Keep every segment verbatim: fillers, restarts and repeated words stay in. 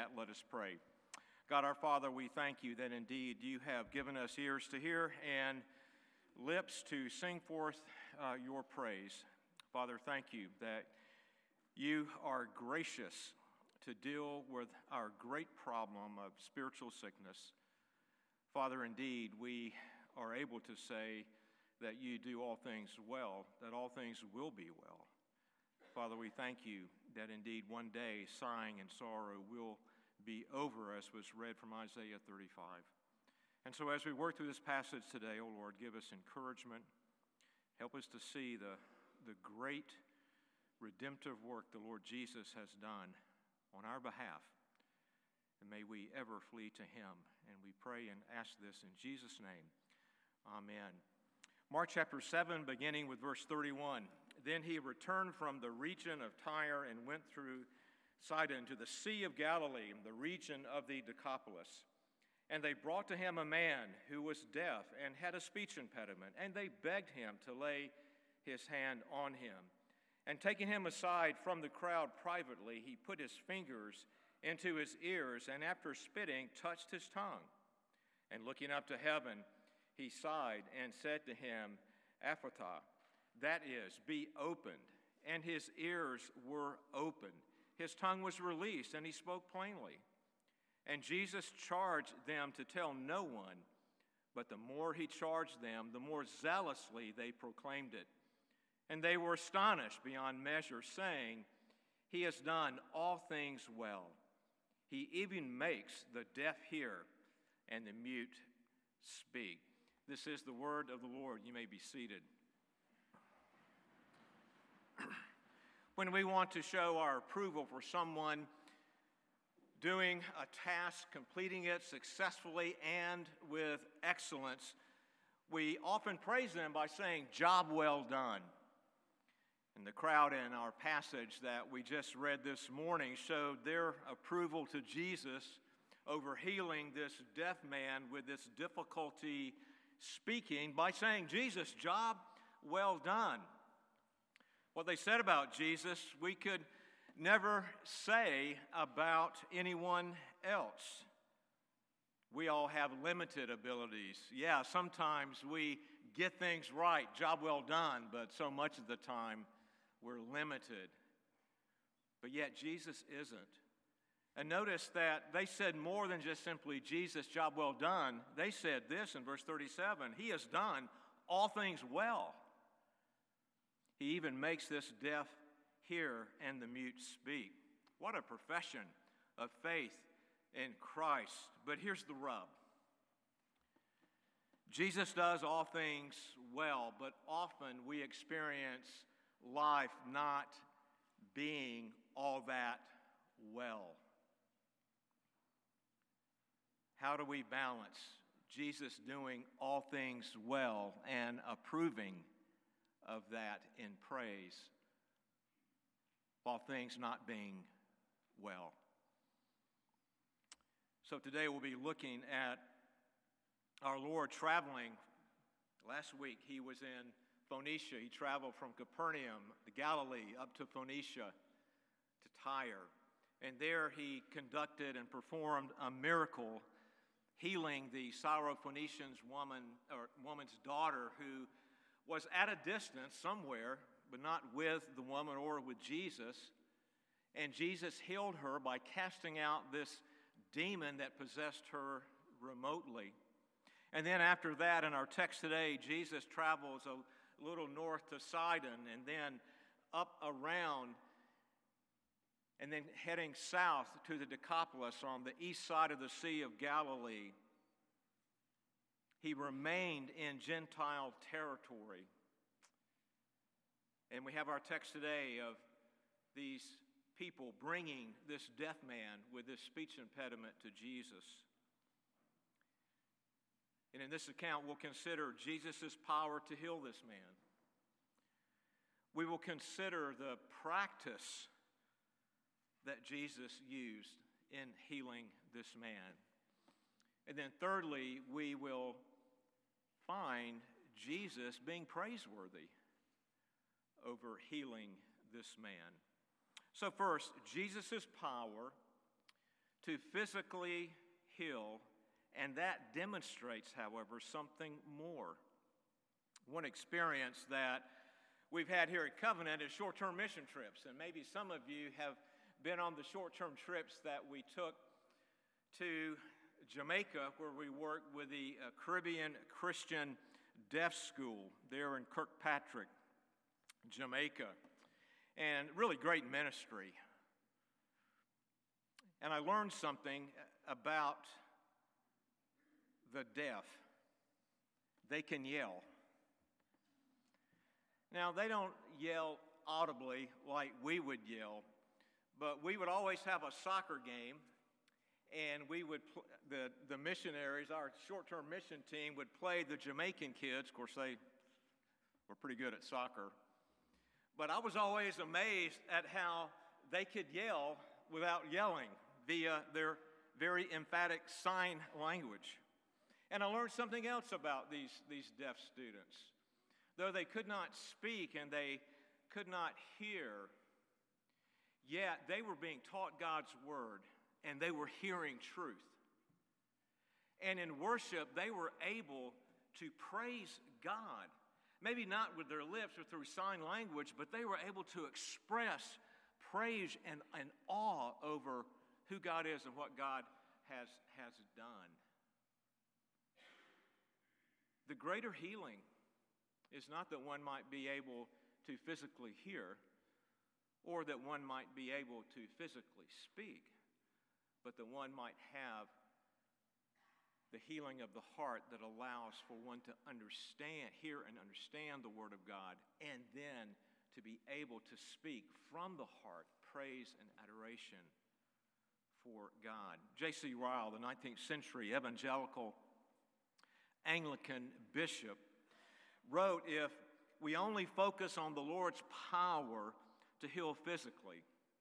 that, let us pray. God our Father, we thank you that indeed you have given us ears to hear and lips to sing forth uh, your praise. Father, thank you that you are gracious to deal with our great problem of spiritual sickness. Father, indeed, we are able to say that you do all things well, that all things will be well. Father, we thank you that indeed one day sighing and sorrow will be over, as was read from Isaiah thirty-five. And so as we work through this passage today, oh Lord, give us encouragement. Help us to see the, the great redemptive work the Lord Jesus has done on our behalf. And may we ever flee to him. And we pray and ask this in Jesus' name. Amen. Mark chapter seven, beginning with verse thirty-one. Then he returned from the region of Tyre and went through Sidon to the Sea of Galilee, the region of the Decapolis. And they brought to him a man who was deaf and had a speech impediment, and they begged him to lay his hand on him. And taking him aside from the crowd privately, he put his fingers into his ears, and after spitting, touched his tongue. And looking up to heaven, he sighed and said to him, Ephphatha, that is, be opened. And his ears were opened. His tongue was released, and he spoke plainly. And Jesus charged them to tell no one, but the more he charged them, the more zealously they proclaimed it. And they were astonished beyond measure, saying, He has done all things well. He even makes the deaf hear and the mute speak. This is the word of the Lord. You may be seated. When we want to show our approval for someone doing a task, completing it successfully and with excellence, we often praise them by saying, job well done. And the crowd in our passage that we just read this morning showed their approval to Jesus over healing this deaf man with this difficulty speaking by saying, Jesus, job well done. What they said about Jesus, we could never say about anyone else. We all have limited abilities. Yeah, sometimes we get things right, job well done, but so much of the time we're limited. But yet Jesus isn't. And notice that they said more than just simply, Jesus, job well done. They said this in verse thirty-seven, He has done all things well. He even makes this deaf hear and the mute speak. What a profession of faith in Christ. But here's the rub. Jesus does all things well, but often we experience life not being all that well. How do we balance Jesus doing all things well and approving of that in praise while things not being well? So today we'll be looking at our Lord traveling. Last week he was in Phoenicia. He traveled from Capernaum, the Galilee, up to Phoenicia, to Tyre. And there he conducted and performed a miracle, healing the Syrophoenician's woman, or woman's daughter, who was at a distance somewhere, but not with the woman or with Jesus. And Jesus healed her by casting out this demon that possessed her remotely. And then after that, in our text today, Jesus travels a little north to Sidon and then up around and then heading south to the Decapolis on the east side of the Sea of Galilee. He remained in Gentile territory. And we have our text today of these people bringing this deaf man with this speech impediment to Jesus. And in this account, we'll consider Jesus' power to heal this man. We will consider the practice that Jesus used in healing this man. And then thirdly, we will find Jesus being praiseworthy over healing this man. So first, Jesus' power to physically heal, and that demonstrates, however, something more. One experience that we've had here at Covenant is short-term mission trips, and maybe some of you have been on the short-term trips that we took to Jamaica, where we worked with the uh, Caribbean Christian Deaf School there in Kirkpatrick, Jamaica, and really great ministry. And I learned something about the deaf. They can yell. Now, they don't yell audibly like we would yell, but we would always have a soccer game, and we would, pl- the, the missionaries, our short-term mission team, would play the Jamaican kids. Of course, they were pretty good at soccer. But I was always amazed at how they could yell without yelling via their very emphatic sign language. And I learned something else about these, these deaf students. Though they could not speak and they could not hear, yet they were being taught God's word and they were hearing truth. And in worship, they were able to praise God. Maybe not with their lips or through sign language, but they were able to express praise and, and awe over who God is and what God has, has done. The greater healing is not that one might be able to physically hear or that one might be able to physically speak, but that one might have the healing of the heart that allows for one to understand, hear and understand the Word of God, and then to be able to speak from the heart praise and adoration for God. J C Ryle, the nineteenth century evangelical Anglican bishop, wrote, "If we only focus on the Lord's power to heal physically,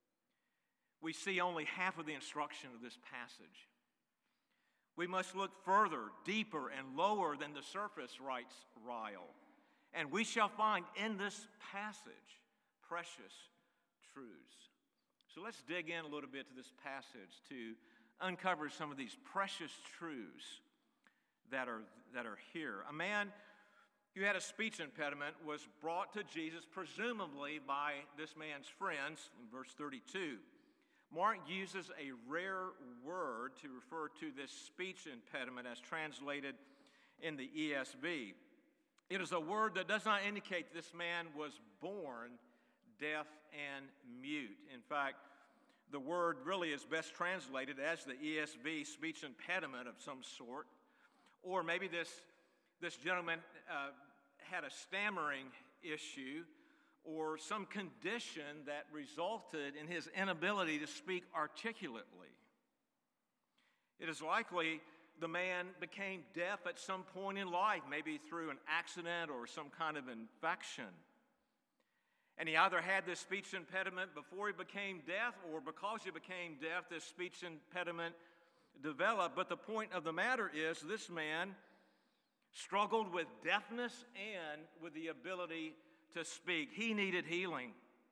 we see only half of the instruction of this passage. We must look further, deeper, and lower than the surface," writes Ryle, "and we shall find in this passage precious truths." So let's dig in a little bit to this passage to uncover some of these precious truths that are, that are here. A man who had a speech impediment was brought to Jesus, presumably by this man's friends, in verse thirty-two. Mark uses a rare word to refer to this speech impediment as translated in the E S V. It is a word that does not indicate this man was born deaf and mute. In fact, the word really is best translated as the E S V, speech impediment of some sort. Or maybe this, this gentleman uh, had a stammering issue or some condition that resulted in his inability to speak articulately. It is likely the man became deaf at some point in life, maybe through an accident or some kind of infection. And he either had this speech impediment before he became deaf, or because he became deaf, this speech impediment developed. But the point of the matter is, this man struggled with deafness and with the ability to speak. He needed healing.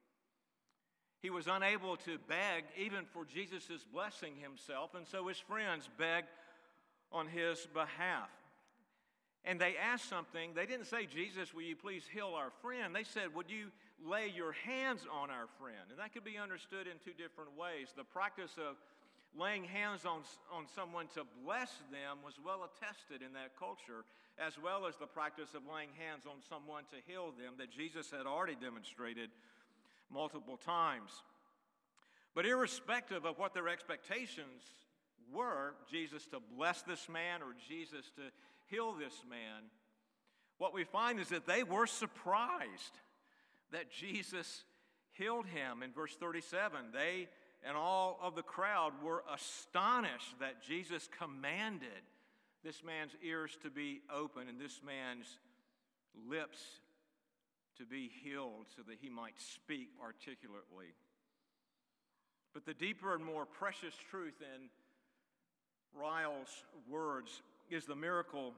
He was unable to beg even for Jesus' blessing himself, and so his friends begged on his behalf. And they asked something. They didn't say, "Jesus, will you please heal our friend?" They said, "Would you lay your hands on our friend?" And that could be understood in two different ways. The practice of laying hands on, on someone to bless them was well attested in that culture, as well as the practice of laying hands on someone to heal them that Jesus had already demonstrated multiple times. But irrespective of what their expectations were, Jesus to bless this man or Jesus to heal this man, what we find is that they were surprised that Jesus healed him. In verse thirty-seven, they and all of the crowd were astonished that Jesus commanded this man's ears to be open and this man's lips to be healed so that he might speak articulately. But the deeper and more precious truth in Ryle's words is the miracle.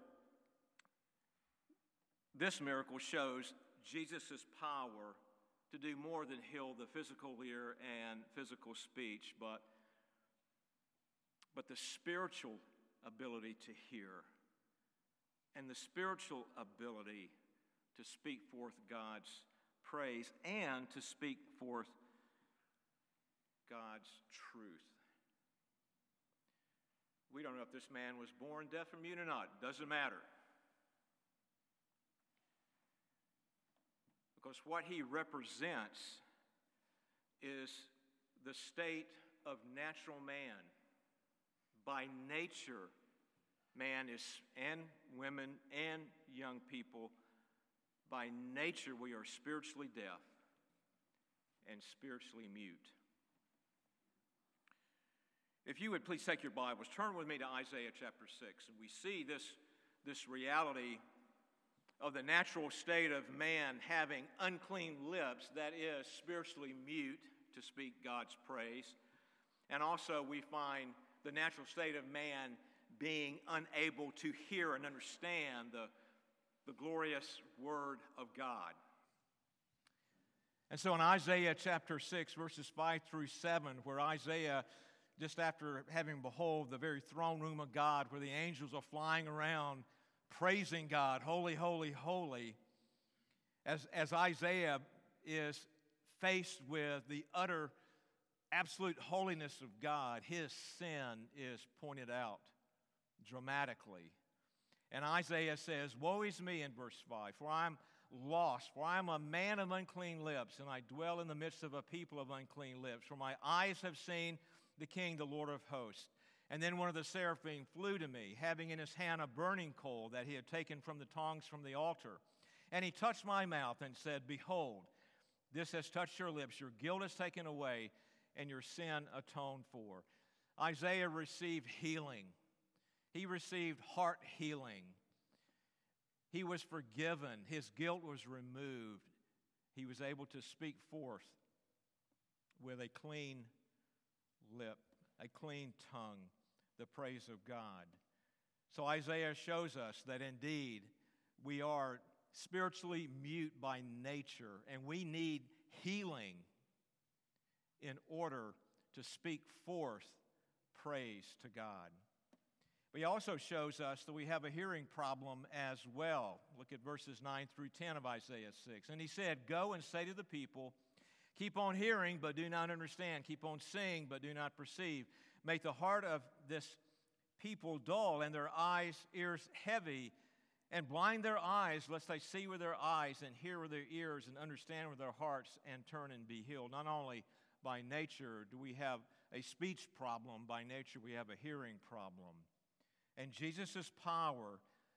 This miracle shows Jesus' power to do more than heal the physical ear and physical speech, but but the spiritual ability to hear and the spiritual ability to speak forth God's praise and to speak forth God's truth. We don't know if this man was born deaf or mute or not. It doesn't matter. Because what he represents is the state of natural man. By nature, man is, and women and young people, by nature we are spiritually deaf and spiritually mute. If you would please take your Bibles, turn with me to Isaiah chapter six, and we see this, this reality of the natural state of man having unclean lips, that is, spiritually mute to speak God's praise. And also we find the natural state of man being unable to hear and understand the, the glorious Word of God. And so in Isaiah chapter six, verses five through seven, where Isaiah, just after having behold the very throne room of God, where the angels are flying around praising God, holy, holy, holy, as, as Isaiah is faced with the utter, absolute holiness of God, his sin is pointed out dramatically. And Isaiah says, "Woe is me," in verse five, "for I am lost, for I am a man of unclean lips, and I dwell in the midst of a people of unclean lips. For my eyes have seen the King, the Lord of hosts." And then one of the seraphim flew to me, having in his hand a burning coal that he had taken from the tongs from the altar. And he touched my mouth and said, "Behold, this has touched your lips. Your guilt is taken away, and your sin atoned for." Isaiah received healing. He received heart healing. He was forgiven. His guilt was removed. He was able to speak forth with a clean lip, a clean tongue, the praise of God. So Isaiah shows us that indeed we are spiritually mute by nature, and we need healing in order to speak forth praise to God. But he also shows us that we have a hearing problem as well. Look at verses nine through ten of Isaiah six. "And he said, Go and say to the people, keep on hearing, but do not understand. Keep on seeing, but do not perceive. Make the heart of this people dull, and their eyes, ears heavy, and blind their eyes, lest they see with their eyes, and hear with their ears, and understand with their hearts, and turn and be healed." Not only by nature do we have a speech problem, by nature we have a hearing problem. And Jesus' power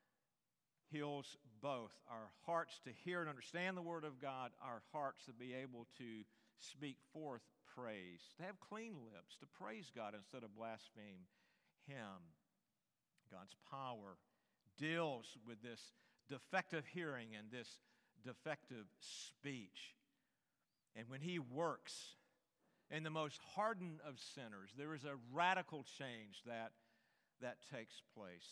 heals both our hearts to hear and understand the Word of God, our hearts to be able to speak forth praise, to have clean lips, to praise God instead of blaspheme Him. God's power deals with this defective hearing and this defective speech. And when He works in the most hardened of sinners, there is a radical change that, that takes place.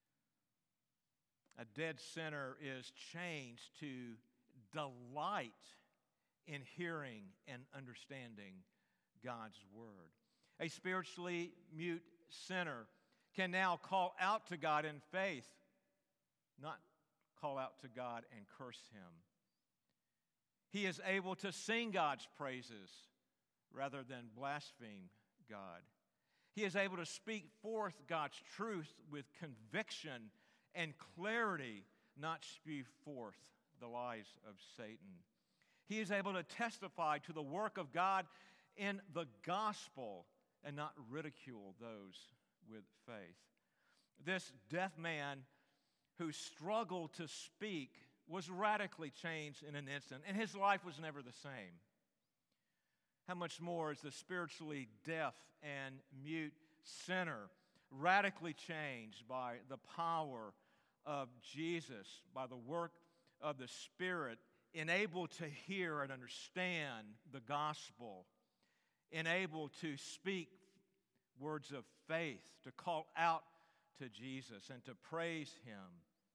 A dead sinner is changed to delight in hearing and understanding God's Word. A spiritually mute sinner can now call out to God in faith, not call out to God and curse Him. He is able to sing God's praises rather than blaspheme God. He is able to speak forth God's truth with conviction and clarity, not spew forth the lies of Satan. He is able to testify to the work of God in the gospel and not ridicule those with faith. This deaf man who struggled to speak was radically changed in an instant, and his life was never the same. How much more is the spiritually deaf and mute sinner radically changed by the power of Jesus, by the work of the Spirit, enabled to hear and understand the gospel, enabled to speak words of faith, to call out to Jesus and to praise Him.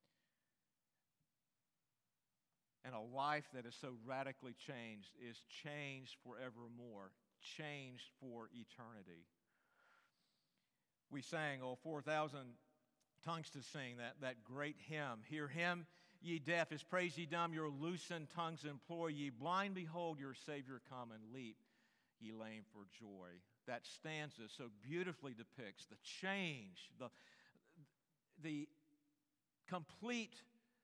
And a life that is so radically changed is changed forevermore, changed for eternity. We sang, oh, four thousand tongues to sing, that, that great hymn. Hear him, ye deaf, his praise ye dumb, your loosened tongues implore, ye blind, behold your Savior come, and leap, ye lame for joy. That stanza so beautifully depicts the change, the, the complete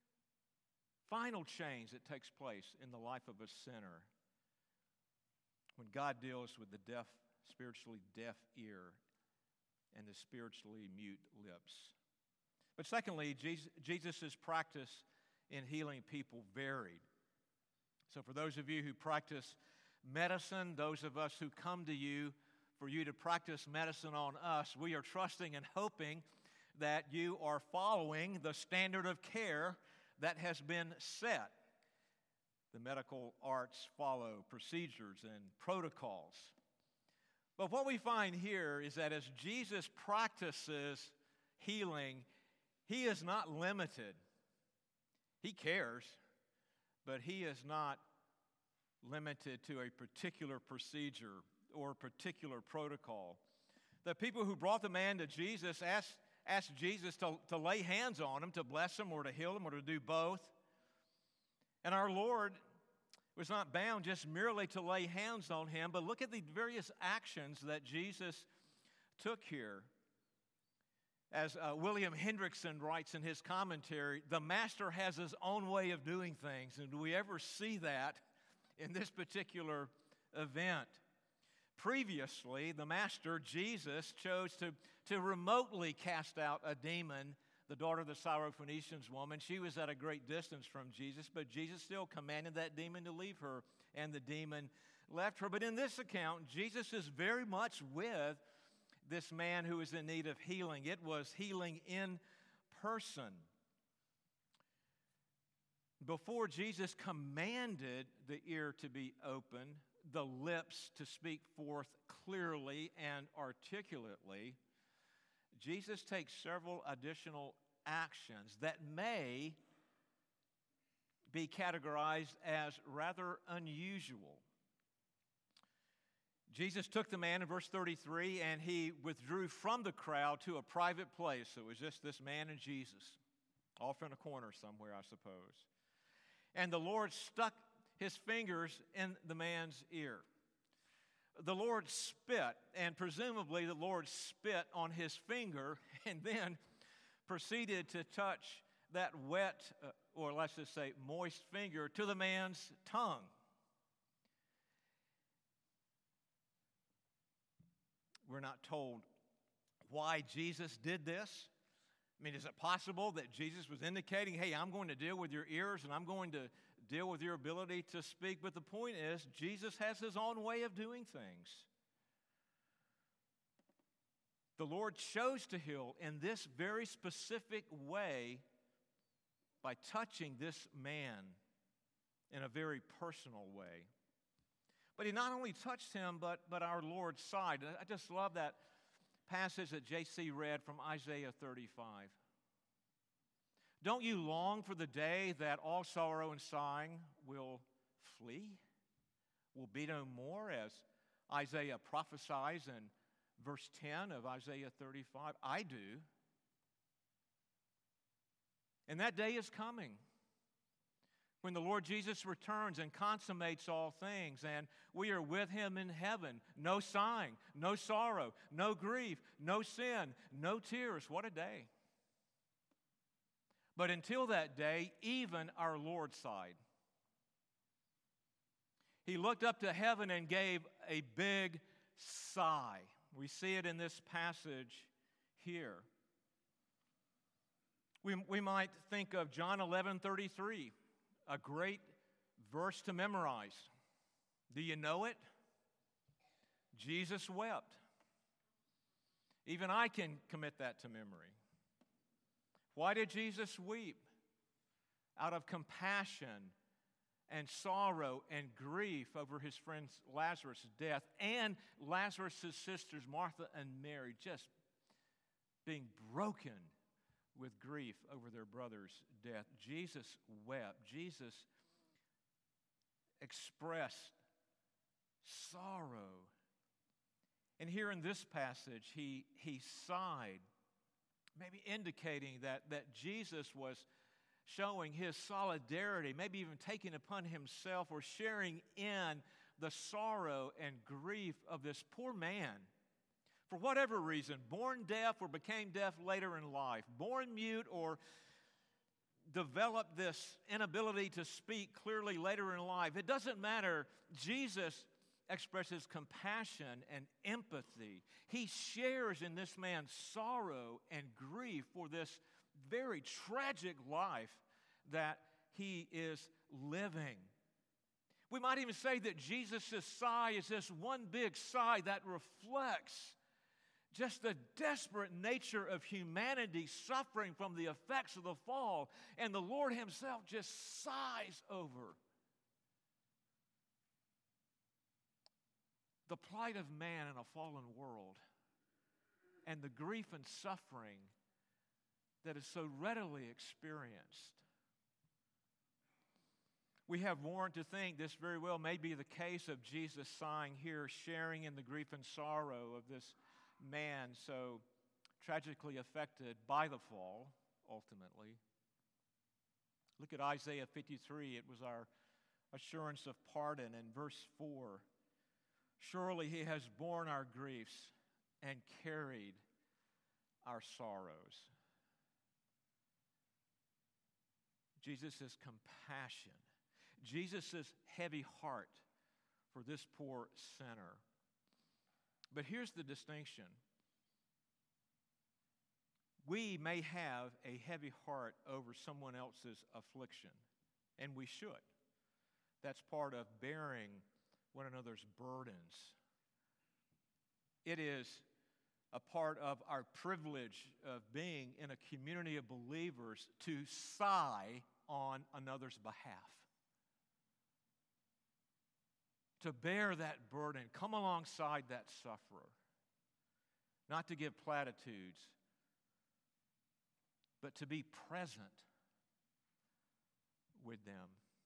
final change that takes place in the life of a sinner when God deals with the deaf, spiritually deaf ear and the spiritually mute lips. But secondly, Jesus' practice in healing people varied. So for those of you who practice medicine, those of us who come to you for you to practice medicine on us, we are trusting and hoping that you are following the standard of care that has been set. The medical arts follow procedures and protocols. But what we find here is that as Jesus practices healing, he is not limited. He cares, but he is not limited to a particular procedure or a particular protocol. The people who brought the man to Jesus asked, asked Jesus to, to lay hands on him, to bless him or to heal him or to do both. And our Lord was not bound just merely to lay hands on him, but look at the various actions that Jesus took here. As uh, William Hendrickson writes in his commentary, the Master has his own way of doing things. And do we ever see that in this particular event? Previously, the Master, Jesus, chose to, to remotely cast out a demon, the daughter of the Syrophoenician woman. She was at a great distance from Jesus, but Jesus still commanded that demon to leave her, and the demon left her. But in this account, Jesus is very much with this man who is in need of healing. It was healing in person. Before Jesus commanded the ear to be opened, the lips to speak forth clearly and articulately, Jesus takes several additional actions that may be categorized as rather unusual. Jesus took the man in verse thirty-three and he withdrew from the crowd to a private place. So it was just this man and Jesus, off in a corner somewhere, I suppose. And the Lord stuck his fingers in the man's ear. The Lord spit, and presumably the Lord spit on his finger and then proceeded to touch that wet, uh, or let's just say moist finger to the man's tongue. We're not told why Jesus did this. I mean, is it possible that Jesus was indicating, hey, I'm going to deal with your ears and I'm going to deal with your ability to speak? But the point is, Jesus has his own way of doing things. The Lord chose to heal in this very specific way by touching this man in a very personal way. But he not only touched him, but, but our Lord's side. I just love that passage that J C read from Isaiah thirty-five. Don't you long for the day that all sorrow and sighing will flee, will be no more, as Isaiah prophesies in verse ten of Isaiah thirty-five? I do. And that day is coming, when the Lord Jesus returns and consummates all things, and we are with him in heaven. No sighing, no sorrow, no grief, no sin, no tears. What a day. But until that day, even our Lord sighed. He looked up to heaven and gave a big sigh. We see it in this passage here. We, we might think of John eleven thirty-three. A great verse to memorize. Do you know it? Jesus wept. Even I can commit that to memory. Why did Jesus weep? Out of compassion and sorrow and grief over his friend Lazarus' death, and Lazarus' sisters, Martha and Mary, just being broken with grief over their brother's death. Jesus wept. Jesus expressed sorrow And here in this passage, he, he sighed, maybe indicating that, that Jesus was showing his solidarity, maybe even taking upon himself or sharing in the sorrow and grief of this poor man. For whatever reason, born deaf or became deaf later in life, born mute or developed this inability to speak clearly later in life. It doesn't matter. Jesus expresses compassion and empathy. He shares in this man's sorrow and grief for this very tragic life that he is living. We might even say that Jesus' sigh is this one big sigh that reflects just the desperate nature of humanity suffering from the effects of the fall, and the Lord himself just sighs over the plight of man in a fallen world and the grief and suffering that is so readily experienced. We have warrant to think this very well may be the case of Jesus sighing here, sharing in the grief and sorrow of this man so tragically affected by the fall, ultimately. Look at Isaiah fifty-three. It was our assurance of pardon in verse four. Surely he has borne our griefs and carried our sorrows. Jesus' compassion, Jesus' heavy heart for this poor sinner. But here's the distinction. We may have a heavy heart over someone else's affliction, and we should. That's part of bearing one another's burdens. It is a part of our privilege of being in a community of believers to sigh on another's behalf. To bear that burden, come alongside that sufferer. Not to give platitudes, but to be present with them.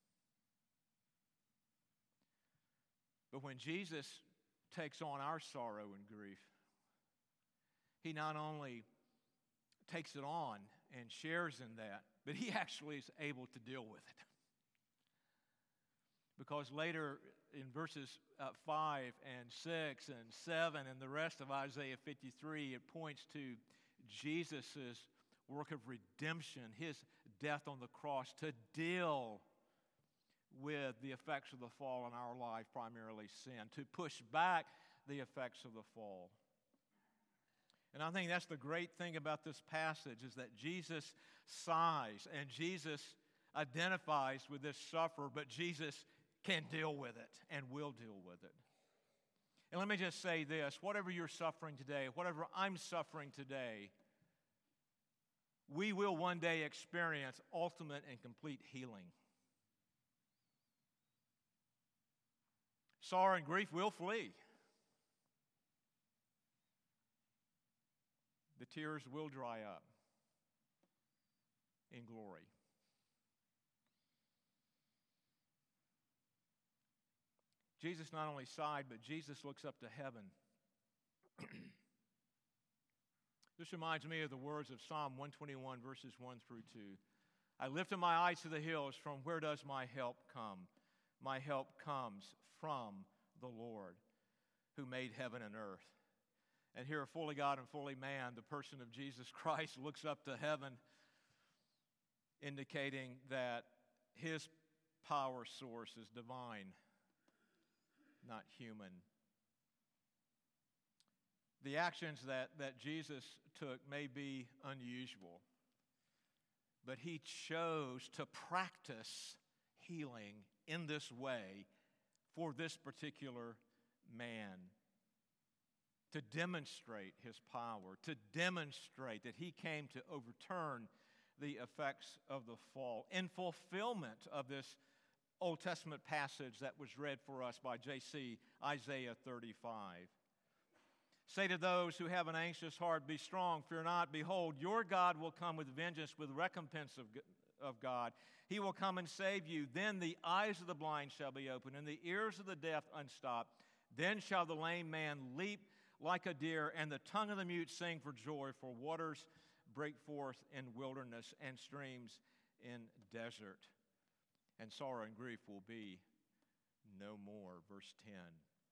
But when Jesus takes on our sorrow and grief, he not only takes it on and shares in that, but he actually is able to deal with it. Because later in verses uh, five and six and seven and the rest of Isaiah fifty-three, it points to Jesus' work of redemption, his death on the cross to deal with the effects of the fall in our life, primarily sin, to push back the effects of the fall. And I think that's the great thing about this passage is that Jesus sighs and Jesus identifies with this sufferer, but Jesus can deal with it and will deal with it. And let me just say this, whatever you're suffering today, whatever I'm suffering today, we will one day experience ultimate and complete healing. Sorrow and grief will flee. The tears will dry up in glory. Jesus not only sighed, but Jesus looks up to heaven. This reminds me of the words of Psalm one twenty-one, verses one through two. I lifted my eyes to the hills, from where does my help come? My help comes from the Lord, who made heaven and earth. And here, fully God and fully man, the person of Jesus Christ looks up to heaven, indicating that his power source is divine, not human. The actions that, that Jesus took may be unusual, but he chose to practice healing in this way for this particular man, to demonstrate his power, to demonstrate that he came to overturn the effects of the fall in fulfillment of this Old Testament passage that was read for us by J C, Isaiah thirty-five. Say to those who have an anxious heart, be strong, fear not. Behold, your God will come with vengeance, with recompense of, of God. He will come and save you. Then the eyes of the blind shall be opened, and the ears of the deaf unstopped. Then shall the lame man leap like a deer, and the tongue of the mute sing for joy, for waters break forth in wilderness and streams in desert. And sorrow and grief will be no more. Verse ten.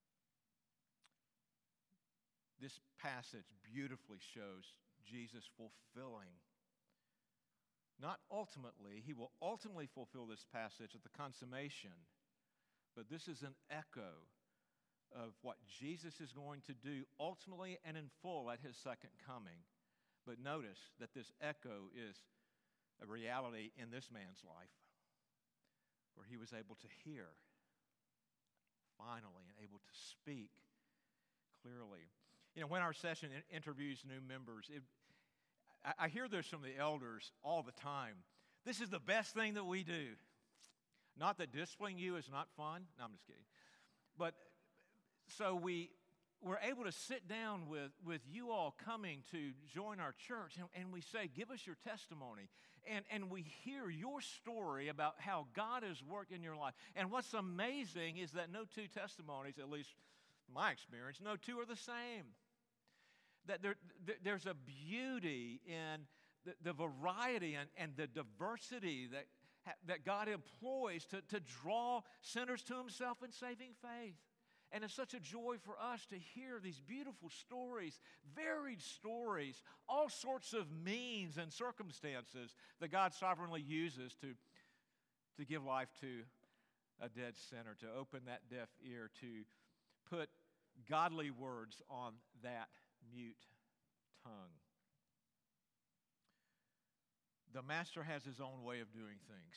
This passage beautifully shows Jesus fulfilling. Not ultimately, he will ultimately fulfill this passage at the consummation, but this is an echo of what Jesus is going to do ultimately and in full at his second coming. But notice that this echo is a reality in this man's life, where he was able to hear finally and able to speak clearly. You know, when our session interviews new members, it, I, I hear this from the elders all the time. This is the best thing that we do. Not that disciplining you is not fun. No, I'm just kidding. But so we, we're able to sit down with, with you all coming to join our church, and, and we say, give us your testimony. And, and we hear your story about how God has worked in your life. And what's amazing is that no two testimonies, at least my experience, no two are the same. That there, there's a beauty in the, the variety and, and the diversity that, that God employs to, to draw sinners to himself in saving faith. And it's such a joy for us to hear these beautiful stories, varied stories, all sorts of means and circumstances that God sovereignly uses to, to give life to a dead sinner, to open that deaf ear, to put godly words on that mute tongue. The Master has his own way of doing things.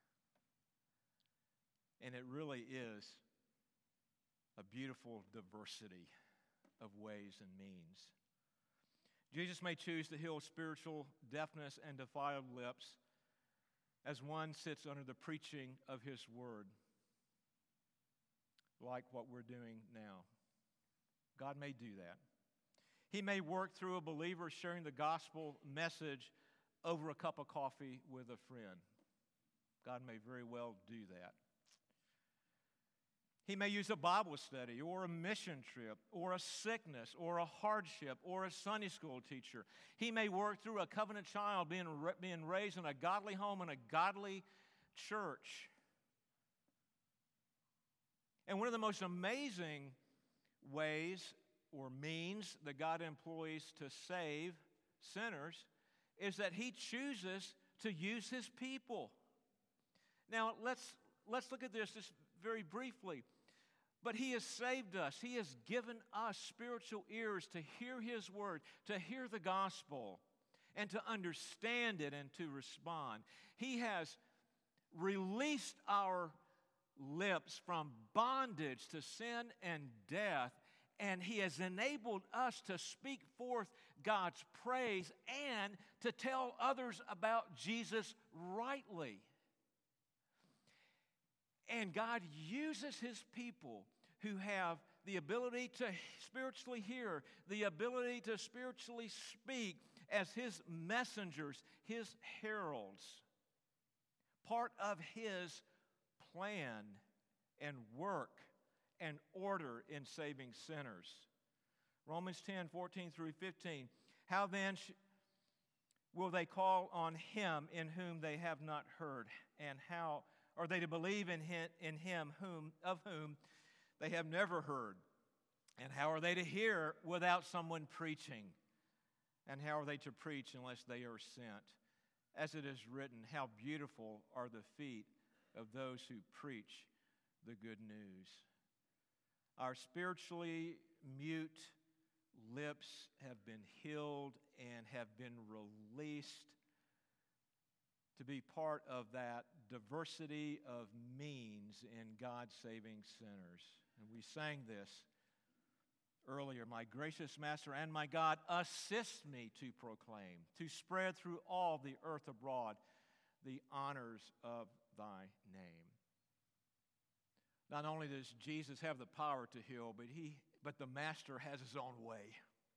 And it really is a beautiful diversity of ways and means. Jesus may choose to heal spiritual deafness and defiled lips as one sits under the preaching of his word, like what we're doing now. God may do that. He may work through a believer sharing the gospel message over a cup of coffee with a friend. God may very well do that. He may use a Bible study or a mission trip or a sickness or a hardship or a Sunday school teacher. He may work through a covenant child being, being raised in a godly home in a godly church. And one of the most amazing ways or means that God employs to save sinners is that he chooses to use his people. Now, let's, let's look at this just very briefly. But he has saved us. He has given us spiritual ears to hear his word, to hear the gospel, and to understand it and to respond. He has released our lips from bondage to sin and death, and he has enabled us to speak forth God's praise and to tell others about Jesus rightly. And God uses his people who have the ability to spiritually hear, the ability to spiritually speak as his messengers, his heralds, part of his plan and work and order in saving sinners. Romans ten, fourteen through fifteen. How then sh- will they call on him in whom they have not heard? And how are they to believe in him, in him whom, of whom they have never heard? And how are they to hear without someone preaching? And how are they to preach unless they are sent? As it is written, how beautiful are the feet of those who preach the good news. Our spiritually mute lips have been healed and have been released to be part of that diversity of means in God saving sinners. And we sang this earlier. My gracious Master and my God, assist me to proclaim, to spread through all the earth abroad the honors of thy name. Not only does Jesus have the power to heal, but he, but the Master has his own way.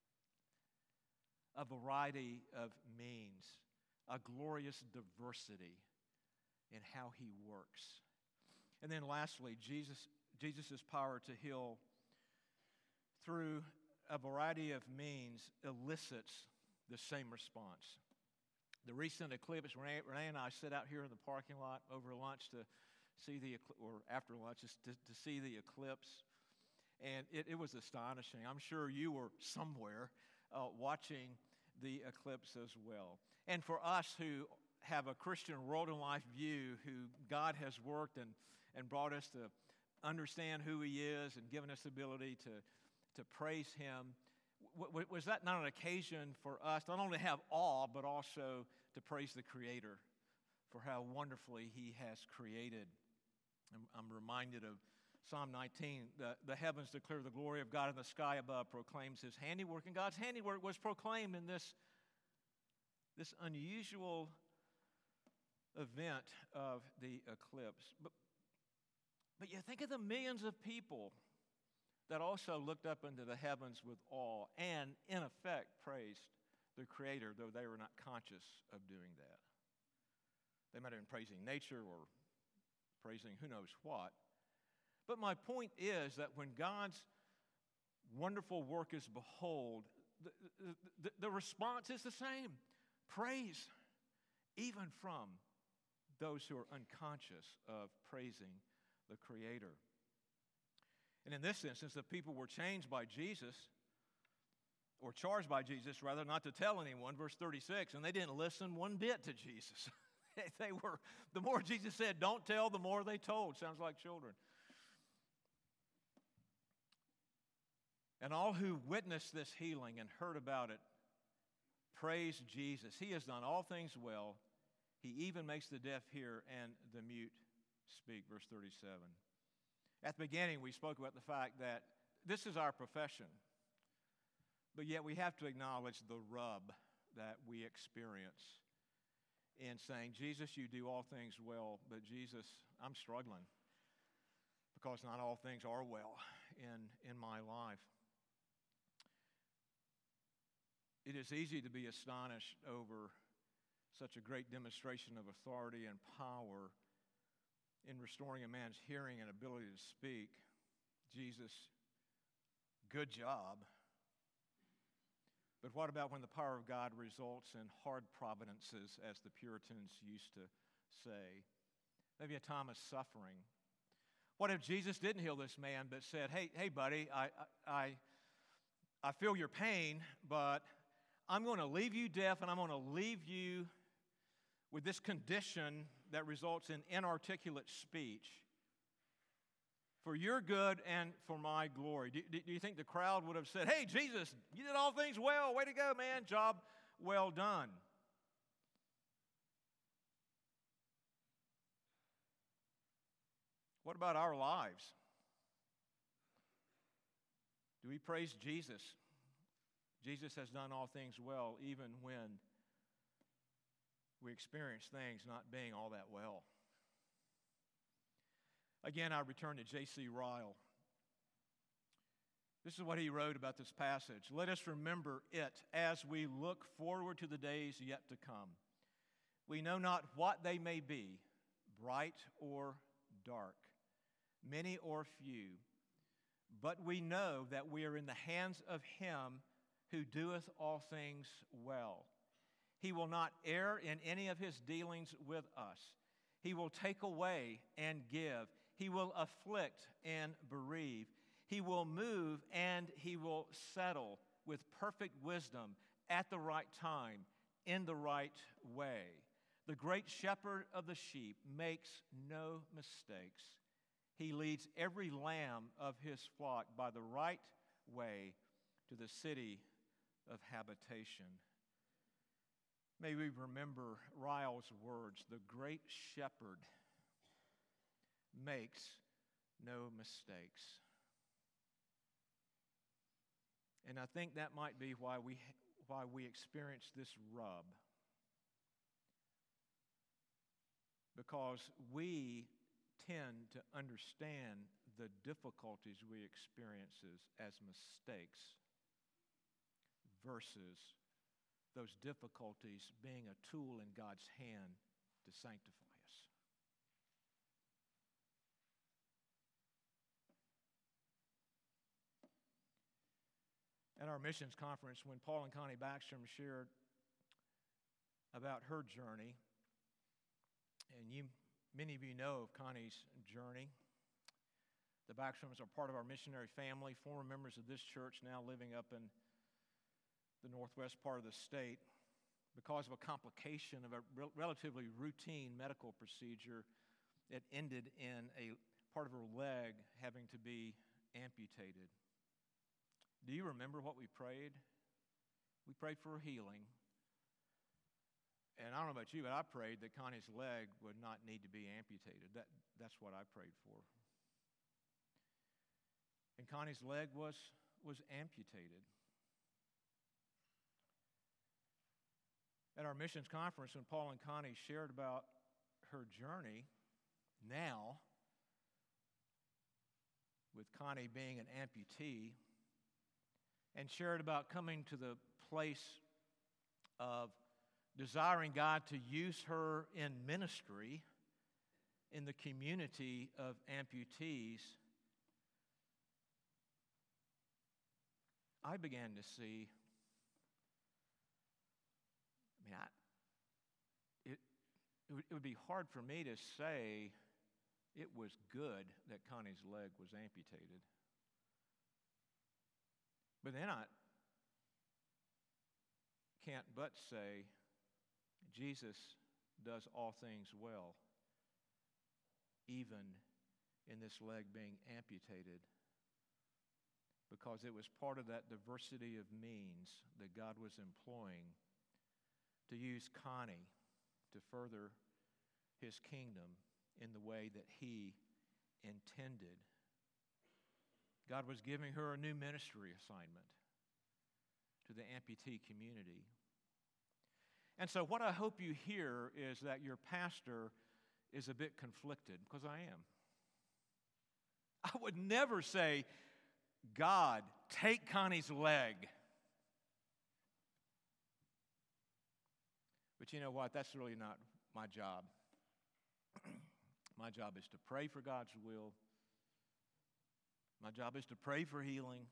A variety of means, a glorious diversity in how he works. And then lastly, Jesus, Jesus' power to heal through a variety of means, elicits the same response. The recent eclipse, Renee, Renee and I sit out here in the parking lot over lunch to see the, or after lunch, just to, to see the eclipse. And it, it was astonishing. I'm sure you were somewhere uh, watching the eclipse as well. And for us who have a Christian world and life view, who God has worked and, and brought us to understand who He is and given us the ability to, to praise Him, w- w- was that not an occasion for us not only to have awe, but also to praise the Creator for how wonderfully He has created? I'm, I'm reminded of Psalm nineteen, the, the heavens declare the glory of God, and the sky above proclaims His handiwork. And God's handiwork was proclaimed in this, this unusual event of the eclipse. But, but you think of the millions of people that also looked up into the heavens with awe and, in effect, praised the Creator, though they were not conscious of doing that. They might have been praising nature or praising who knows what. But my point is that when God's wonderful work is behold, the, the, the response is the same. Praise, even from those who are unconscious of praising the Creator. And in this instance, the people were changed by Jesus, or charged by Jesus, rather, not to tell anyone, verse thirty-six, and they didn't listen one bit to Jesus. They were, the more Jesus said, don't tell, the more they told. Sounds like children. And all who witnessed this healing and heard about it praised Jesus. He has done all things well. He even makes the deaf hear and the mute speak. Verse thirty-seven. At the beginning, we spoke about the fact that this is our profession, but yet we have to acknowledge the rub that we experience in saying, Jesus, you do all things well, but Jesus, I'm struggling because not all things are well in, in my life. It is easy to be astonished over such a great demonstration of authority and power in restoring a man's hearing and ability to speak. Jesus, good job. But what about when the power of God results in hard providences, as the Puritans used to say? Maybe a time of suffering. What if Jesus didn't heal this man, but said, hey, hey, buddy, I, I, I feel your pain, but I'm going to leave you deaf, and I'm going to leave you with this condition that results in inarticulate speech for your good and for my glory. Do, do you think the crowd would have said, hey, Jesus, you did all things well. Way to go, man. Job well done. What about our lives? Do we praise Jesus? Jesus has done all things well, even when we experience things not being all that well. Again, I return to J C Ryle. This is what he wrote about this passage. Let us remember it as we look forward to the days yet to come. We know not what they may be, bright or dark, many or few, but we know that we are in the hands of Him who doeth all things well. He will not err in any of His dealings with us. He will take away and give. He will afflict and bereave. He will move and He will settle with perfect wisdom at the right time, in the right way. The great shepherd of the sheep makes no mistakes. He leads every lamb of His flock by the right way to the city of habitation. May we remember Ryle's words, the great shepherd makes no mistakes. And I think that might be why we, why we experience this rub. Because we tend to understand the difficulties we experience as mistakes versus those difficulties being a tool in God's hand to sanctify us. at our missions conference when Paul and Connie Backstrom shared about her journey. And you, many of you know of Connie's journey. The Backstroms are part of our missionary family, former members of this church, now living up in the northwest part of the state. Because of a complication of a rel- relatively routine medical procedure, it ended in a part of her leg having to be amputated. Do you remember what we prayed? We prayed for her healing. And I don't know about you, but I prayed that Connie's leg would not need to be amputated. That, that's what I prayed for. And Connie's leg was, was amputated. At our missions conference, when Paul and Connie shared about her journey, now, with Connie being an amputee, and shared about coming to the place of desiring God to use her in ministry in the community of amputees, I began to see, I mean, I, it, it, would, it would be hard for me to say it was good that Connie's leg was amputated. But then I can't but say Jesus does all things well, even in this leg being amputated, because it was part of that diversity of means that God was employing to use Connie to further his kingdom in the way that he intended. God was giving her a new ministry assignment to the amputee community. And so what I hope you hear is that your pastor is a bit conflicted, because I am. I would never say, God, take Connie's leg. But you know what? That's really not my job. My job is to pray for God's will. My job is to pray for healing.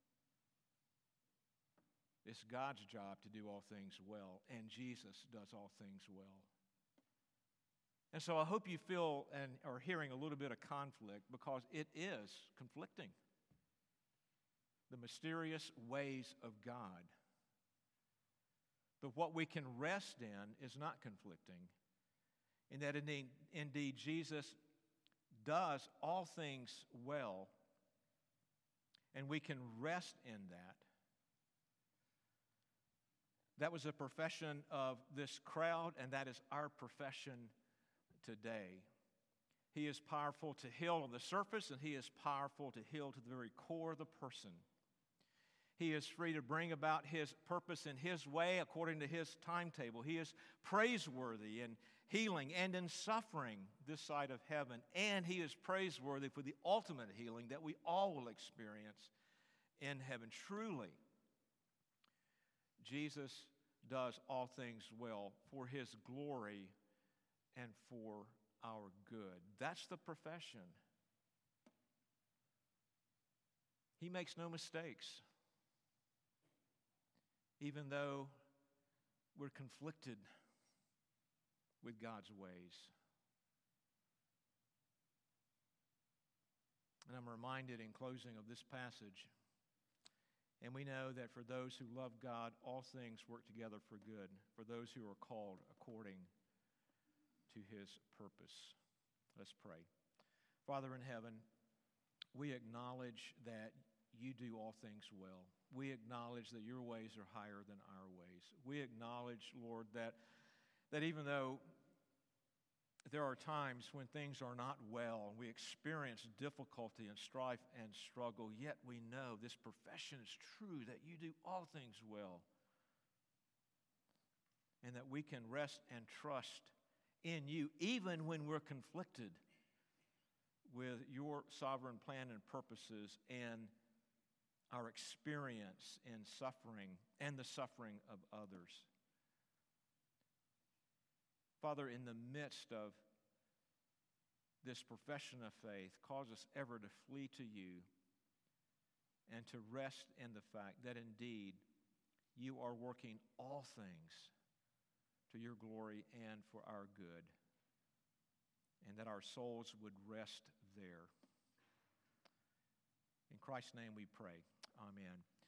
It's God's job to do all things well, and Jesus does all things well. And so I hope you feel and are hearing a little bit of conflict, because it is conflicting. The mysterious ways of God. But what we can rest in is not conflicting, in that indeed, indeed Jesus does all things well, and we can rest in that. That was a profession of this crowd, and that is our profession today. He is powerful to heal on the surface, and he is powerful to heal to the very core of the person. He is free to bring about his purpose in his way according to his timetable. He is praiseworthy in healing and in suffering this side of heaven, and he is praiseworthy for the ultimate healing that we all will experience in heaven. Truly, Jesus does all things well for his glory and for our good. That's the profession. He makes no mistakes, even though we're conflicted with God's ways. And I'm reminded in closing of this passage, and we know that for those who love God, all things work together for good, for those who are called according to his purpose. Let's pray. Father in heaven, we acknowledge that you do all things well. We acknowledge that your ways are higher than our ways. We acknowledge, Lord, that, that even though there are times when things are not well and we experience difficulty and strife and struggle, yet we know this profession is true, that you do all things well, and that we can rest and trust in you even when we're conflicted with your sovereign plan and purposes and our experience in suffering and the suffering of others. Father, in the midst of this profession of faith, cause us ever to flee to you and to rest in the fact that indeed you are working all things to your glory and for our good, and that our souls would rest there. In Christ's name we pray. Amen.